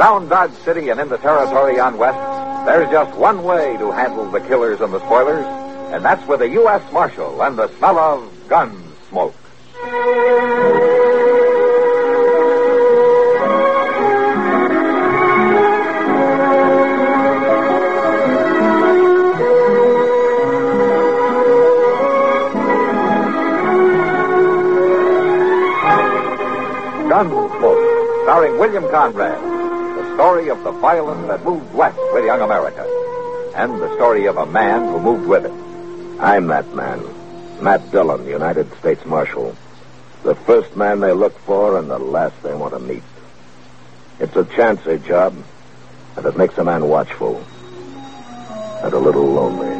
Around Dodge City and in the territory on West, there's just one way to handle the killers and the spoilers, and that's with a U.S. Marshal and the smell of gun smoke. Gunsmoke, starring William Conrad. The story of the violence that moved west with young America. And the story of a man who moved with it. I'm that man. Matt Dillon, United States Marshal. The first man they look for and the last they want to meet. It's a chancy job, and it makes a man watchful. And a little lonely.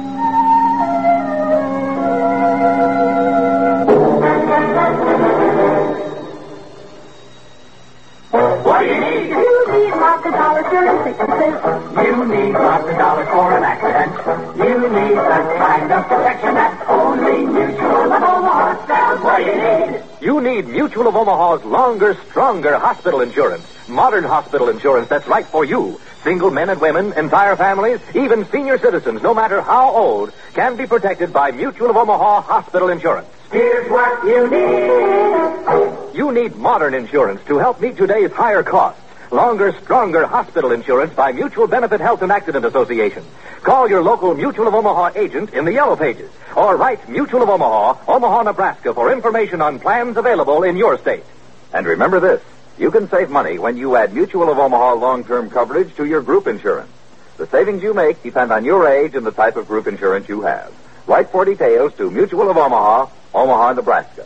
What do you need? You need lots of dollars during sicknesses. You need lots of dollars for an accident. You need that kind of protection that only Mutual of Omaha sells. What do you need? You need Mutual of Omaha's longer, stronger hospital insurance. Modern hospital insurance that's right for you. Single men and women, entire families, even senior citizens, no matter how old, can be protected by Mutual of Omaha hospital insurance. Here's what you need. You need modern insurance to help meet today's higher costs. Longer, stronger hospital insurance by Mutual Benefit Health and Accident Association. Call your local Mutual of Omaha agent in the Yellow Pages. Or write Mutual of Omaha, Omaha, Nebraska for information on plans available in your state. And remember this, you can save money when you add Mutual of Omaha long-term coverage to your group insurance. The savings you make depend on your age and the type of group insurance you have. Write for details to Mutual of Omaha, Omaha, Nebraska.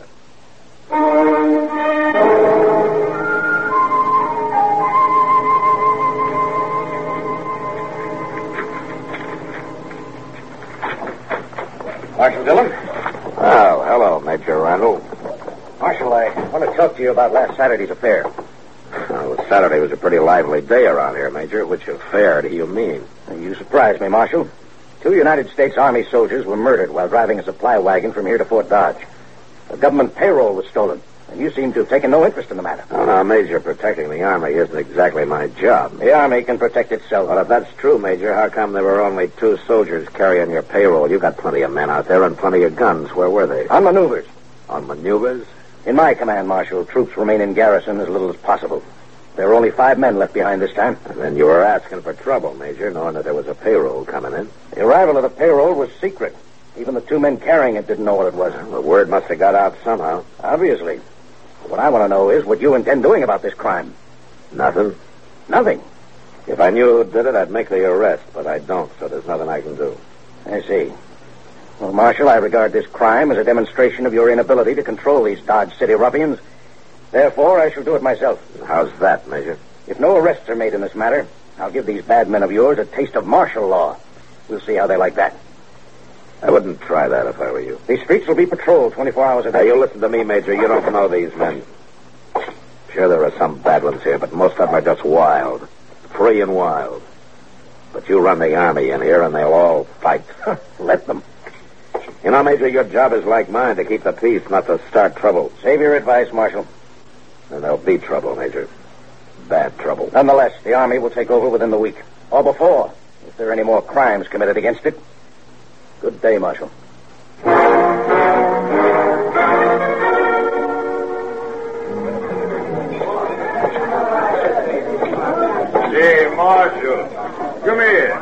Marshal Dillon? Oh, hello, Major Randall. Marshal, I want to talk to you about last Saturday's affair. Well, Saturday was a pretty lively day around here, Major. Which affair do you mean? You surprised me, Marshal. 2 United States Army soldiers were murdered while driving a supply wagon from here to Fort Dodge. The government payroll was stolen, and you seem to have taken no interest in the matter. Oh, now, Major, protecting the Army isn't exactly my job. The Army can protect itself. Well, if that's true, Major, how come there were only 2 soldiers carrying your payroll? You got plenty of men out there and plenty of guns. Where were they? On maneuvers. On maneuvers? In my command, Marshal, troops remain in garrison as little as possible. There were only 5 men left behind this time. And then you were asking for trouble, Major, knowing that there was a payroll coming in. The arrival of the payroll was secret. Even the 2 men carrying it didn't know what it was. Well, the word must have got out somehow. Obviously. What I want to know is what you intend doing about this crime. Nothing. Nothing? If I knew who did it, I'd make the arrest, but I don't, so there's nothing I can do. I see. Well, Marshal, I regard this crime as a demonstration of your inability to control these Dodge City ruffians. Therefore, I shall do it myself. How's that, Major? If no arrests are made in this matter, I'll give these bad men of yours a taste of martial law. We'll see how they like that. I wouldn't try that if I were you. These streets will be patrolled 24 hours a day. Now, you listen to me, Major. You don't know these men. Sure, there are some bad ones here, but most of them are just wild. Free and wild. But you run the Army in here, and they'll all fight. Let them. You know, Major, your job is like mine, to keep the peace, not to start trouble. Save your advice, Marshal. And there'll be trouble, Major. Bad trouble. Nonetheless, the Army will take over within the week. Or before, if there are any more crimes committed against it. Good day, Marshal. Hey, Marshal. Come here.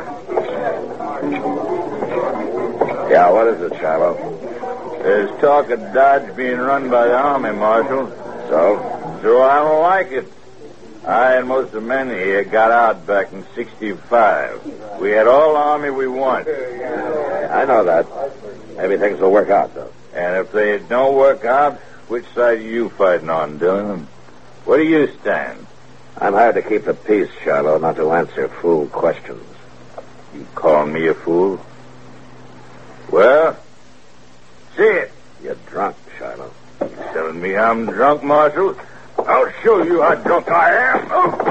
Yeah, what is it, Shiloh? There's talk of Dodge being run by the Army, Marshal. So I don't like it. I and most of the men here got out back in 65. We had all the Army we want. I know that. Maybe things will work out, though. And if they don't work out, which side are you fighting on, Dillon? Where do you stand? I'm hired to keep the peace, Shiloh, not to answer fool questions. You calling me a fool? Well, see it. You're drunk, Shiloh. You telling me I'm drunk, Marshal? I'll show you how drunk I am.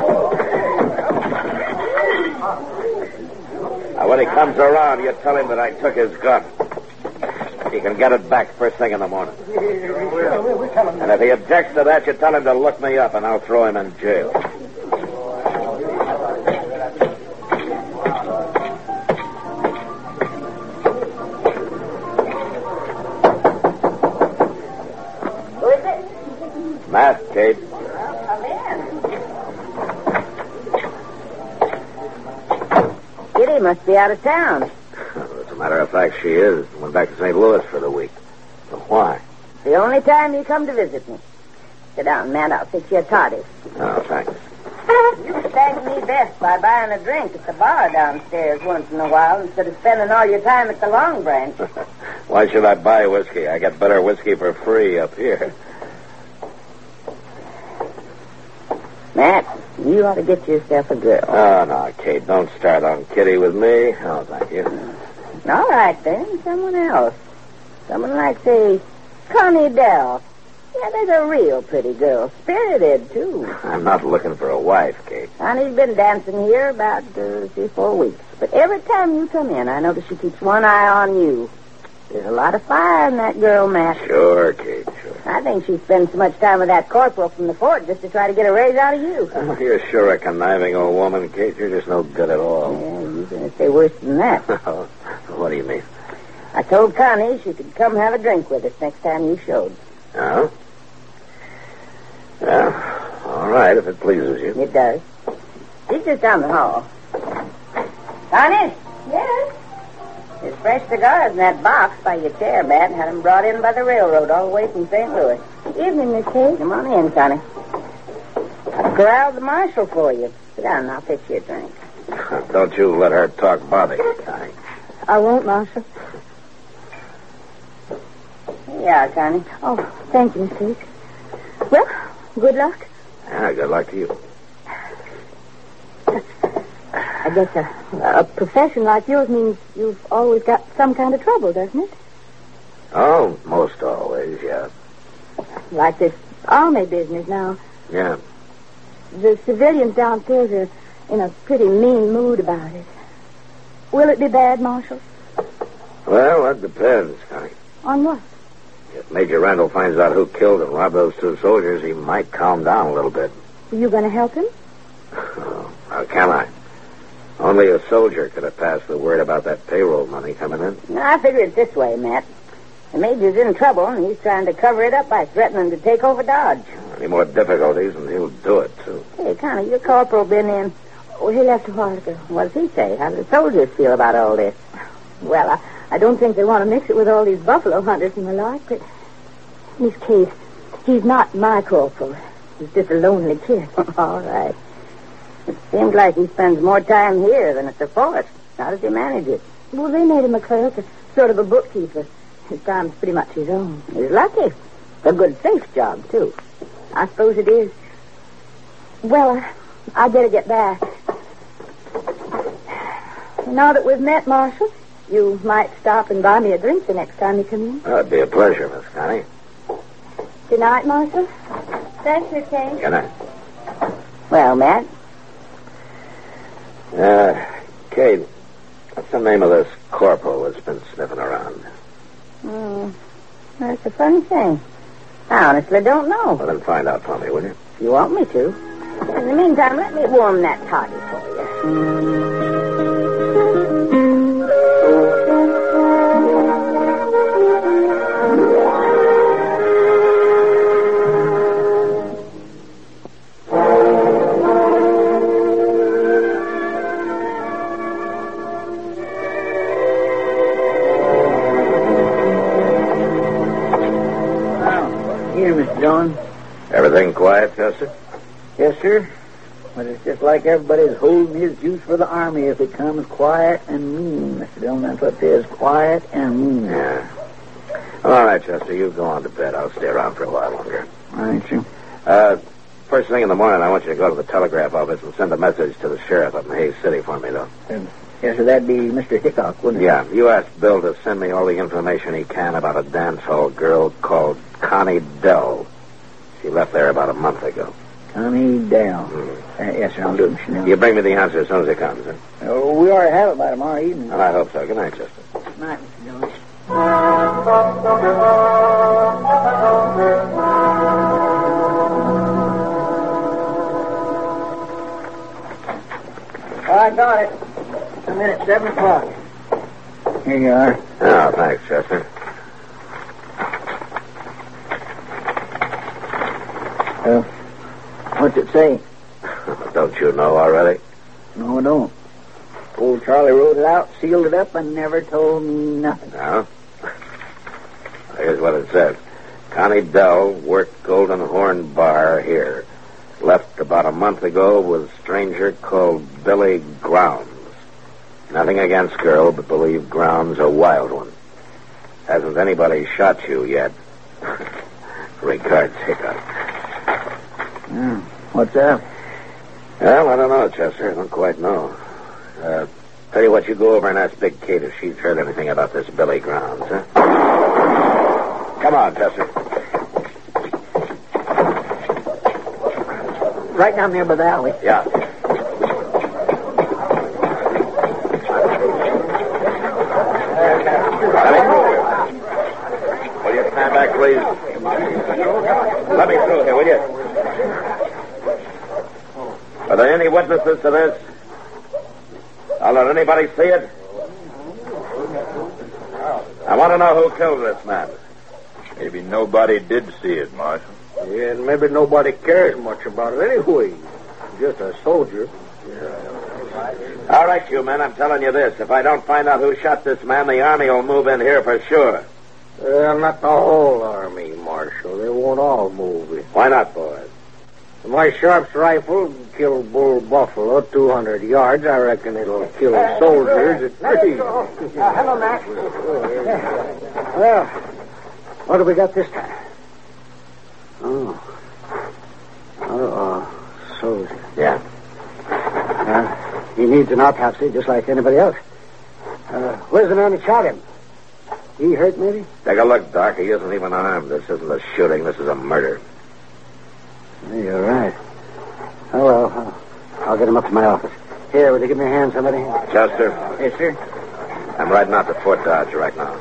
Now, when he comes around, you tell him that I took his gun. He can get it back first thing in the morning. And if he objects to that, you tell him to look me up, and I'll throw him in jail. must be out of town. As a matter of fact, she is. Went back to St. Louis for the week. But why? The only time you come to visit me. Sit down, Matt. I'll fix you a toddy. Oh, thanks. You thank me best by buying a drink at the bar downstairs once in a while instead of spending all your time at the Long Branch. Why should I buy whiskey? I get better whiskey for free up here. Matt, you ought to get yourself a girl. Oh, no, Kate, don't start on Kitty with me. Oh, thank you. All right, then. Someone else. Someone like, say, Connie Dell. Yeah, there's a real pretty girl. Spirited, too. I'm not looking for a wife, Kate. Connie's been dancing here about 3-4 weeks. But every time you come in, I notice she keeps one eye on you. There's a lot of fire in that girl, Matt. Sure, Kate, sure. I think she spends so much time with that corporal from the fort just to try to get a raise out of you. Oh, you're sure a conniving old woman, Kate. You're just no good at all. Yeah, you're going to say worse than that. What do you mean? I told Connie she could come have a drink with us next time you showed. Oh? Well, all right, if it pleases you. It does. She's just down the hall. Connie? Yes? There's fresh cigars in that box by your chair, Matt. Had them brought in by the railroad all the way from St. Louis. Evening, Miss Kate. Come on in, Connie. I've corralled the marshal for you. Sit down and I'll fix you a drink. Don't you let her talk bother you, Connie. I won't, Marshal. Here you are, Connie. Oh, thank you, Miss Kate. Well, good luck. Yeah, good luck to you. I guess a profession like yours means you've always got some kind of trouble, doesn't it? Oh, most always, yeah. Like this army business now. Yeah. The civilians downstairs are in a pretty mean mood about it. Will it be bad, Marshal? Well, that depends, Connie. On what? If Major Randall finds out who killed and robbed those 2 soldiers, he might calm down a little bit. Are you going to help him? Oh, how can I? Only a soldier could have passed the word about that payroll money coming in. No, I figure it this way, Matt. The Major's in trouble, and he's trying to cover it up by threatening to take over Dodge. Any more difficulties, and he'll do it, too. Hey, Connie, your corporal been in. Oh, he left a while ago. What does he say? How do the soldiers feel about all this? Well, I don't think they want to mix it with all these buffalo hunters and the like, but Miss Kate, he's not my corporal. He's just a lonely kid. All right. It seems like he spends more time here than at the fort. How does he manage it? Well, they made him a clerk, a sort of a bookkeeper. His time's pretty much his own. He's lucky. A good safe job, too. I suppose it is. Well, I better get back. Now that we've met, Marshal, you might stop and buy me a drink the next time you come in. That'd be a pleasure, Miss Connie. Good night, Marshal. Thanks, Miss Kate. Good night. Well, Matt? Kate, what's the name of this corporal that's been sniffing around? That's a funny thing. I honestly don't know. Well, then find out for me, will you? If you want me to. In the meantime, let me warm that toddy for you. Here, Mr. Dillon. Everything quiet, Chester? Yes, sir. But it's just like everybody's holding his juice for the army if it comes quiet and mean, Mr. Dillon. That's what it is, quiet and mean. Yeah. All right, Chester, you go on to bed. I'll stay around for a while longer. All right, sir. First thing in the morning, I want you to go to the telegraph office and send a message to the sheriff up in Hayes City for me, though. Yes, sir, that'd be Mr. Hickok, wouldn't it? Yeah, you ask Bill to send me all the information he can about a dance hall girl called Connie Dell. She left there about a month ago. Connie Dell. Yes, sir, I'll do it, Mr. Dillon. You bring me the answer as soon as it comes, huh? We already have it by tomorrow evening. Well, I hope so. Good night, Chester. Good night, Mr. Dillon. Oh, I got it. I'm in at 7 o'clock. Here you are. Oh, thanks, Chester. What's it say? Don't you know already? No, I don't. Old Charlie wrote it out, sealed it up, and never told me nothing. No? Here's what it says. Connie Dell worked Golden Horn Bar here. Left about a month ago with a stranger called Billy Grounds. Nothing against girl, but believe Grounds a wild one. Hasn't anybody shot you yet? Regards, Hickok. What's that? Well, I don't know, Chester. I don't quite know. Tell you what, you go over and ask Big Kate if she's heard anything about this Billy Grounds, huh? Come on, Chester. Right down there by the alley. Yeah. Will you stand back, please? Let me through here, will you? Are there any witnesses to this? I'll let anybody see it. I want to know who killed this man. Maybe nobody did see it, Marshal. Yeah, and maybe nobody cares much about it anyway. Just a soldier. All right, you men, I'm telling you this. If I don't find out who shot this man, the Army will move in here for sure. Not the whole Army, Marshal. They won't all move in. Why not, boys? My Sharp's rifle killed Bull Buffalo 200 yards. I reckon it'll kill soldiers at 3. Hello, Mac. Well, what do we got this time? Soldier. Yeah. He needs an autopsy just like anybody else. Where's the man that shot him? He hurt, maybe? Take a look, Doc. He isn't even armed. This isn't a shooting. This is a murder. You're right. Oh, well, I'll get him up to my office. Here, will you give me a hand, somebody? Chester? Yes, sir. I'm riding out to Fort Dodge right now.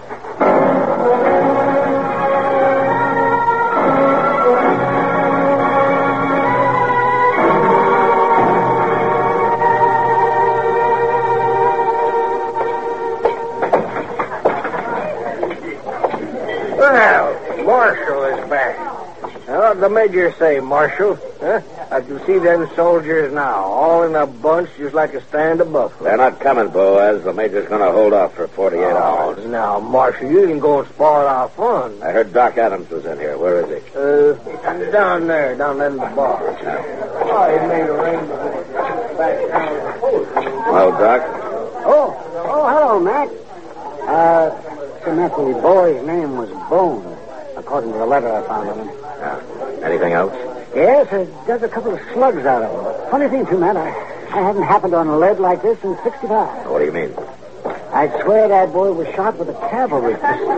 Well, Marshal is back. What did the major say, Marshal? Huh? I can see them soldiers now, all in a bunch, just like a stand of buffalo. They're not coming, Boaz. The Major's going to hold off for 48 hours. Now, Marshal, you can go and spoil our fun. I heard Doc Adams was in here. Where is he? Down there in the bar. Oh, he made arrangements back down. Well, Doc? Oh, hello, Mac. Sir Mac, the boy's name was Bone, according to the letter I found on him. Anything else? Yes, it does a couple of slugs out of him. Funny thing, too, Matt, I haven't happened on lead like this since 65. What do you mean? I'd swear that boy was shot with a cavalry pistol.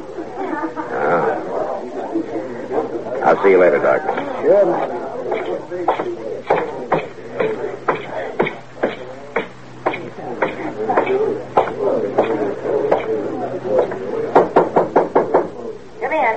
I'll see you later, Doc. Sure, Matt. Come in.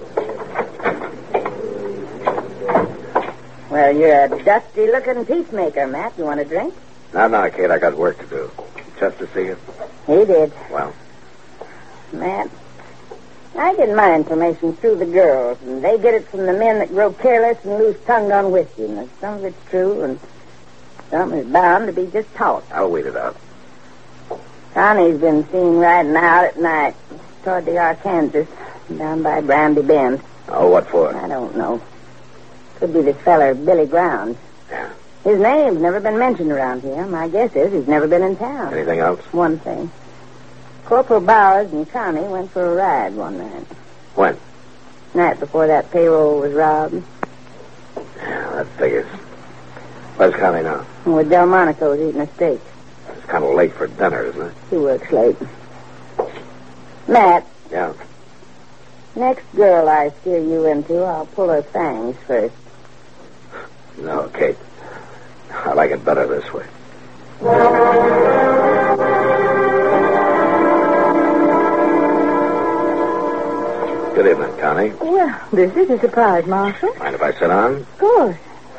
Well, you're a dusty-looking peacemaker, Matt. You want a drink? No, Kate, I got work to do. Chester see you? He did. Well? Matt, I get my information through the girls, and they get it from the men that grow careless and loose-tongued on whiskey. And some of it's true, and some is bound to be just talk. I'll wait it out. Connie's been seen riding out at night toward the Arkansas, down by Brandy Bend. Oh, what for? I don't know. Could be this feller, Billy Grounds. Yeah. His name's never been mentioned around here. My guess is he's never been in town. Anything else? One thing. Corporal Bowers and Connie went for a ride one night. When? Night before that payroll was robbed. Yeah, that figures. Where's Connie now? With Delmonico's eating a steak. It's kind of late for dinner, isn't it? He works late. Matt. Yeah. Next girl I steer you into, I'll pull her fangs first. No, Kate. I like it better this way. Good evening, Connie. Well, this is a surprise, Marshal. Mind if I sit down? Of course.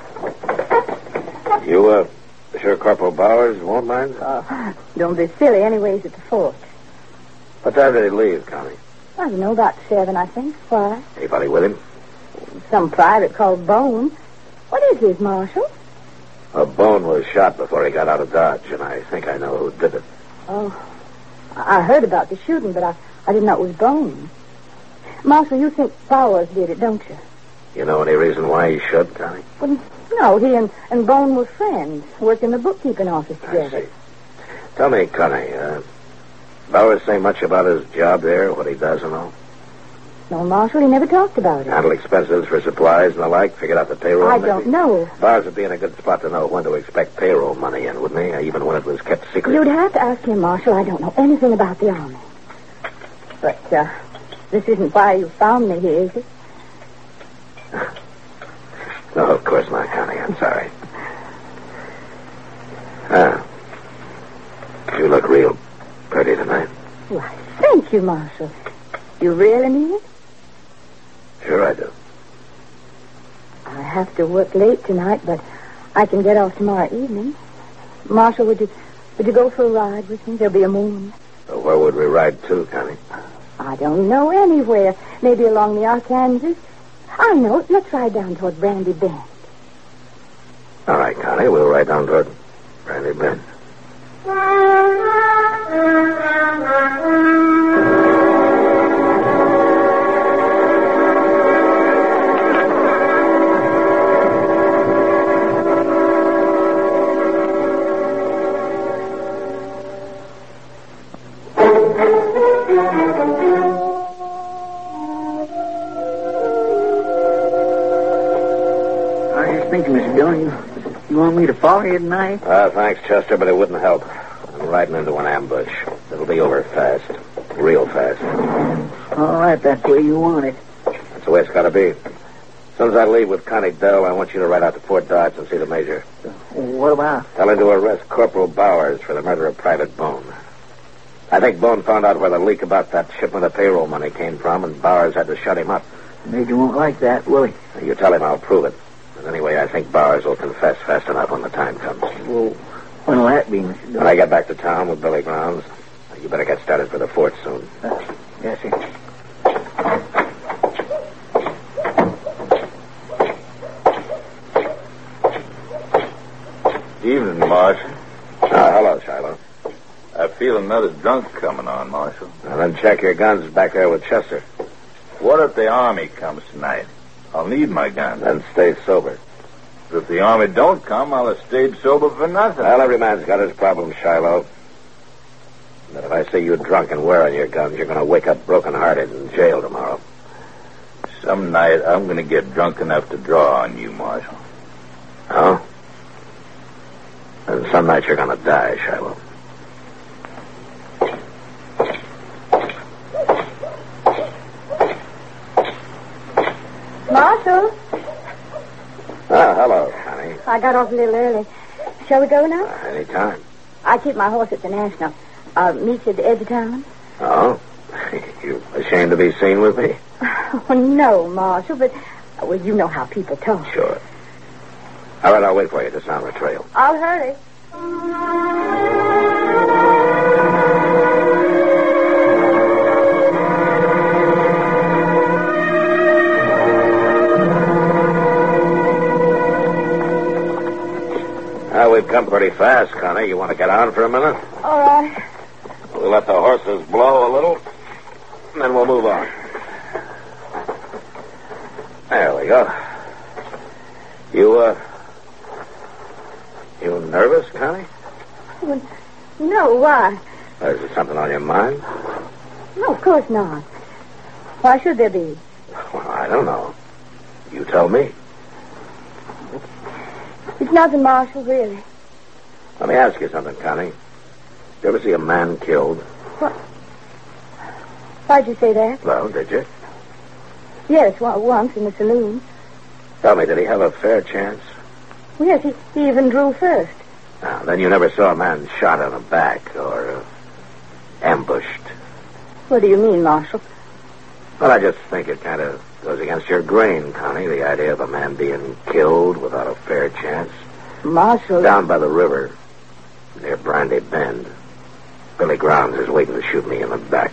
You, sure Corporal Bowers won't mind? Don't be silly. Anyways, at the fort. What time did he leave, Connie? I don't know, about 7, I think. Why? Anybody with him? Some private called Bone. What is his, Marshal? A Bone was shot before he got out of Dodge, and I think I know who did it. Oh, I heard about the shooting, but I didn't know it was Bone. Marshal, you think Bowers did it, don't you? You know any reason why he should, Connie? Well, no, he and Bone were friends, worked in the bookkeeping office together. I see. Tell me, Connie, Bowers say much about his job there, what he does and all? No, Marshal, he never talked about it. Handle expenses for supplies and the like, figured out the payroll. I maybe? don't know. Bowers would be in a good spot to know when to expect payroll money in, wouldn't he? Even when it was kept secret. You'd have to ask him, Marshal. I don't know anything about the Army. But, this isn't why you found me here, is it? No, of course not, Connie. I'm sorry. You look real pretty tonight. Why, thank you, Marshal. You really mean it? Sure I do. I have to work late tonight, but I can get off tomorrow evening. Marshal, would you go for a ride with me? There'll be a moon. So where would we ride to, Connie? I don't know, anywhere. Maybe along the Arkansas. I know. Let's ride down toward Brandy Bend. All right, Connie. We'll ride down toward Brandy Bend. I was just thinking, Mr. Dillon, you want me to follow you tonight? Thanks, Chester, but it wouldn't help. I'm riding into an ambush. It'll be over fast. Real fast. All right, that's the way you want it. That's the way it's got to be. As soon as I leave with Connie Dell, I want you to ride out to Fort Dodge and see the major. What about? Tell him to arrest Corporal Bowers for the murder of Private Bone. I think Bone found out where the leak about that shipment of payroll money came from, and Bowers had to shut him up. Major won't like that, will he? You tell him I'll prove it. And anyway, I think Bowers will confess fast enough when the time comes. Well, when'll that be, Mr. Dillon? When I get back to town with Billy Grounds, you better get started for the fort soon. Yes, sir. Evening, Marshal. Hello, Shiloh. I feel another drunk coming on, Marshal. Now then check your guns back there with Chester. What if the Army comes tonight? I'll need my gun. Then stay sober. If the Army don't come, I'll have stayed sober for nothing. Well, every man's got his problems, Shiloh. But if I see you drunk and wearing your guns, you're going to wake up broken-hearted in jail tomorrow. Some night, I'm going to get drunk enough to draw on you, Marshal. Oh? And some night you're going to die, Shiloh. Marshal, Hello, honey. I got off a little early. Shall we go now? Anytime. I keep my horse at the National. I'll meet you at the edge of town. Oh? You ashamed to be seen with me? Oh, no, Marshal, but, well, you know how people talk. Sure. All right, I'll wait for you to sound the trail. I'll hurry. We've come pretty fast, Connie. You want to get on for a minute? All right. We'll let the horses blow a little, and then we'll move on. There we go. You nervous, Connie? Well, no, why? Is there something on your mind? No, of course not. Why should there be? Well, I don't know. You tell me. It's nothing, Marshal, really. Let me ask you something, Connie. You ever see a man killed? What? Why'd you say that? Well, did you? Yes, once in the saloon. Tell me, did he have a fair chance? Yes, he even drew first. Now, then you never saw a man shot in the back or ambushed. What do you mean, Marshal? Well, I just think it kind of goes against your grain, Connie, the idea of a man being killed without a fair chance. Marshal... Down by the river, near Brandy Bend, Billy Grounds is waiting to shoot me in the back.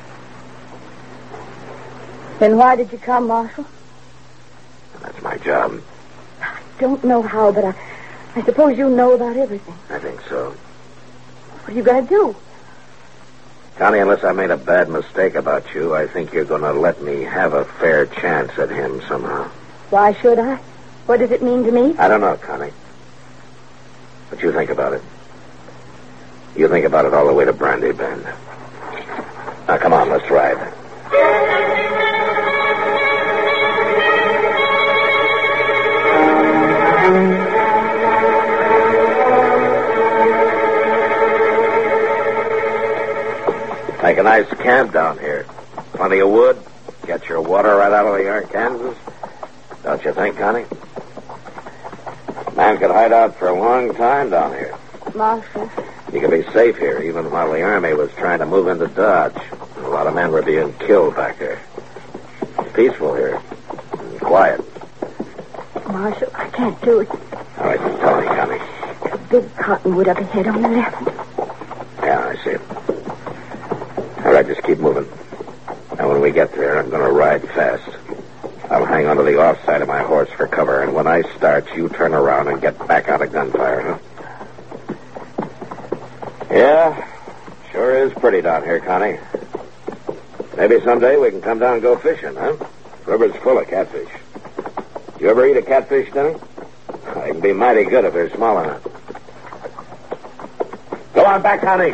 Then why did you come, Marshal? That's my job. I don't know how, but I suppose you know about everything. I think so. What are you going to do? Connie, unless I made a bad mistake about you, I think you're going to let me have a fair chance at him somehow. Why should I? What does it mean to me? I don't know, Connie. But you think about it. You think about it all the way to Brandy Bend. Now, come on, let's ride. Make a nice camp down here. Plenty of wood. Get your water right out of the Arkansas. Don't you think, Connie? Man could hide out for a long time down here. Marshal. You could be safe here, even while the Army was trying to move into Dodge. A lot of men were being killed back there. It's peaceful here. And quiet. Marshal, I can't do it. All right, just tell me, Connie. A big cottonwood up ahead on the left. Yeah, I see it. All right, just keep moving. Now, when we get there, I'm going to ride fast. I'll hang onto the offside of my horse for cover, and when I start, you turn around and get back out of gunfire, huh? Yeah, sure is pretty down here, Connie. Maybe someday we can come down and go fishing, huh? The river's full of catfish. You ever eat a catfish, Denny? They can be mighty good if they're small enough. Go on back, Connie.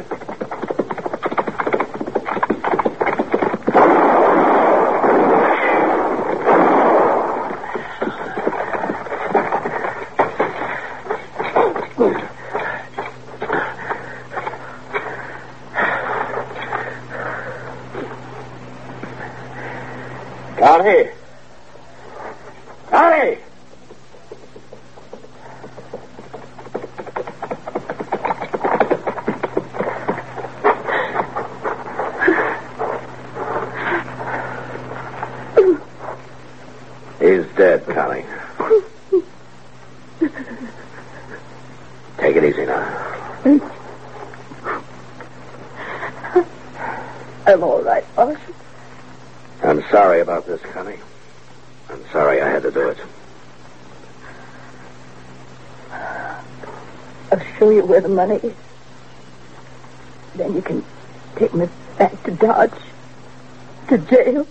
Connie! Connie! He's dead, Connie. Take it easy now. I'm all right, Marshal. I'm sorry about this, Connie. I'm sorry I had to do it. I'll show you where the money is. Then you can take me back to Dodge. To jail.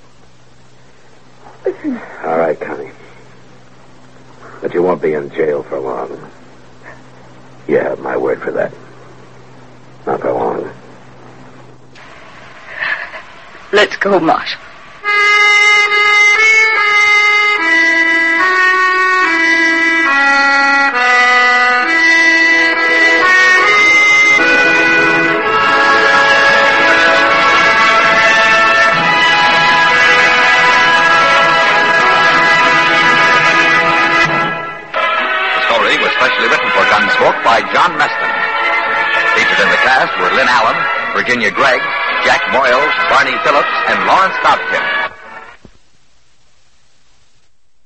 All right, Connie. But you won't be in jail for long. You have my word for that. Not for long. Let's go, Marshal. By John Meston. Featured in the cast were Lynn Allen, Virginia Gregg, Jack Moyles, Barney Phillips, and Lawrence Dobkin.